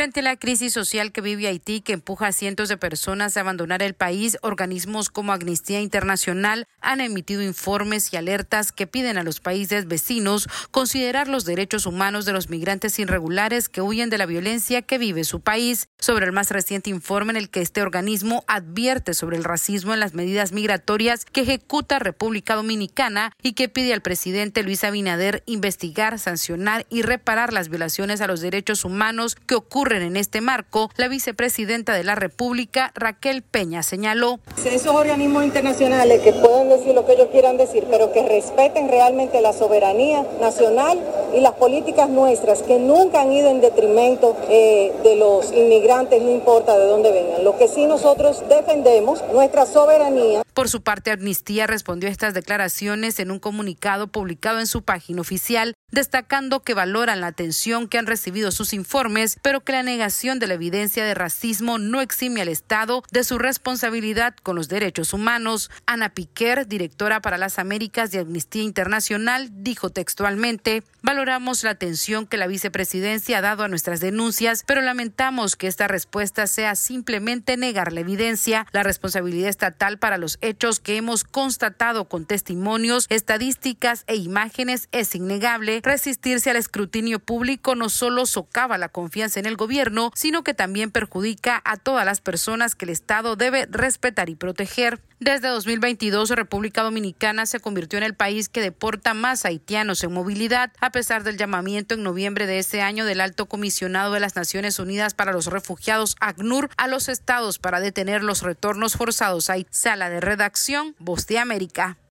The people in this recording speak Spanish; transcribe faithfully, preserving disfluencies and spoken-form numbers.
Frente a la crisis social que vive Haití, que empuja a cientos de personas a abandonar el país, organismos como Amnistía Internacional han emitido informes y alertas que piden a los países vecinos considerar los derechos humanos de los migrantes irregulares que huyen de la violencia que vive su país. Sobre el más reciente informe en el que este organismo advierte sobre el racismo en las medidas migratorias que ejecuta República Dominicana y que pide al presidente Luis Abinader investigar, sancionar y reparar las violaciones a los derechos humanos que ocurren en este marco, la vicepresidenta de la República, Raquel Peña, señaló. Esos organismos internacionales que pueden decir lo que ellos quieran decir, pero que respeten realmente la soberanía nacional y las políticas nuestras, que nunca han ido en detrimento eh, de los inmigrantes, no importa de dónde vengan. Lo que sí nosotros defendemos, nuestra soberanía. Por su parte, Amnistía respondió a estas declaraciones en un comunicado publicado en su página oficial, destacando que valoran la atención que han recibido sus informes, pero que la negación de la evidencia de racismo no exime al Estado de su responsabilidad con los derechos humanos. Ana Piquer, directora para las Américas de Amnistía Internacional, dijo textualmente: valoramos la atención que la vicepresidencia ha dado a nuestras denuncias, pero lamentamos que esta respuesta sea simplemente negar la evidencia. La responsabilidad estatal para los hechos que hemos constatado con testimonios, estadísticas e imágenes es innegable. Resistirse al escrutinio público no solo socava la confianza en el gobierno, sino que también perjudica a todas las personas que el Estado debe respetar y proteger. Desde dos mil veintidós, República Dominicana se convirtió en el país que deporta más haitianos en movilidad, a pesar del llamamiento en noviembre de ese año del Alto Comisionado de las Naciones Unidas para los Refugiados, ACNUR, a los estados para detener los retornos forzados a Haití. Sala de redacción, Voz de América.